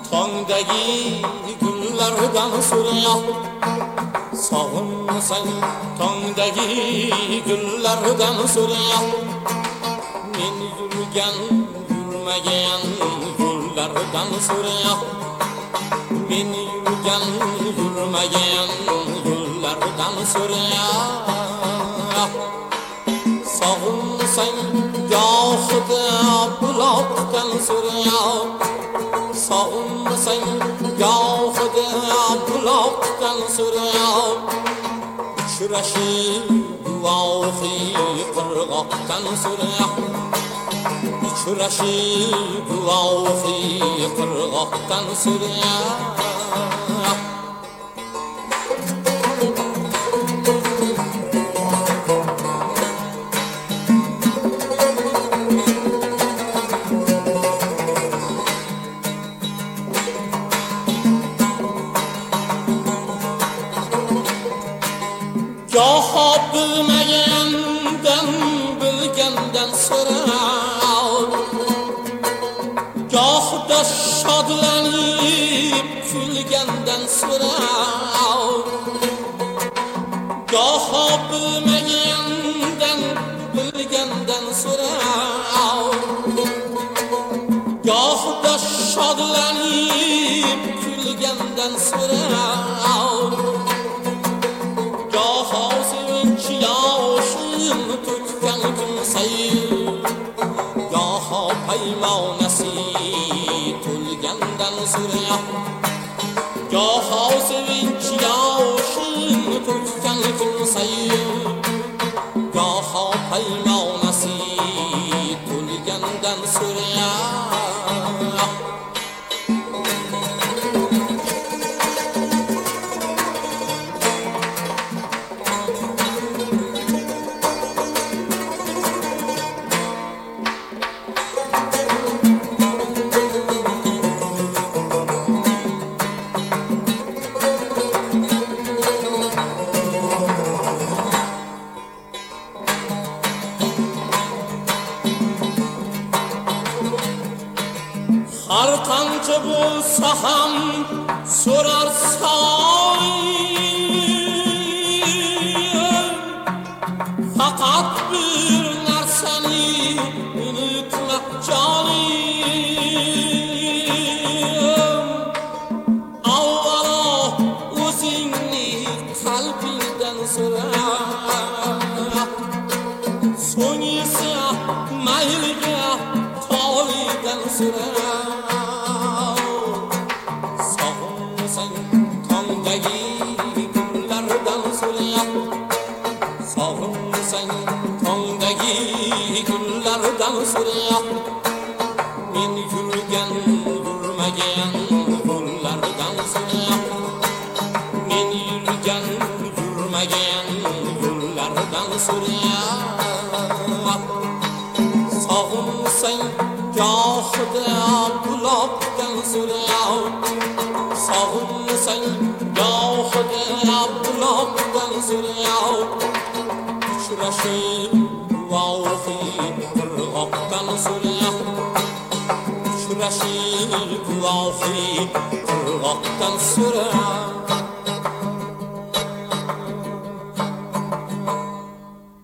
tongdagi gullardan so'ra, sog'insang tongdagi gullardan so'ra. Men yurgan yurmagan yo'llardan so'ra, men yurgan yurmagan yo'llardan so'ra. Sog'insang gohida buloqdan so'ra, sog'insang gohida buloqdan so'ra. Uchrashib guvohi qirg'oqdan so'ra, uchrashib guvohi qirg'oqdan so'ra. Goho bilmagandan bilgandan so'ra, gohida shodlanib kulgandan so'ra. Goho bilmagandan bilgandan so'ra, gohida shodlanib kulgandan so'ra. Goho sevinch yoshim to'kkan kimsayib, goho paymonasi to'lgandan so'ra. Goho sevinch yoshim to'kkan kimsayib, goho paymonasi to'lgandan so'ra. Har qancha bo'lsa ham so'rar so'yim, faqat bir narsani unutma jonim. Avvalo o'zingni qalbingdan so'ra, so'ng esa mayliga tolidan so'ra. Tongdagi gullardan so'ra, sog'insang tongdagi gullardan so'ra. Men yurgan yurmagan yo'llardan so'ra, men yurgan yurmagan yo'llardan so'ra. Sog'insang gohida buloqdan so'ra, sog'insang gohida buloqdan so'ra. Uchrashib guvohi qirg'oqdan so'ra, uchrashib guvohi qirg'oqdan so'ra.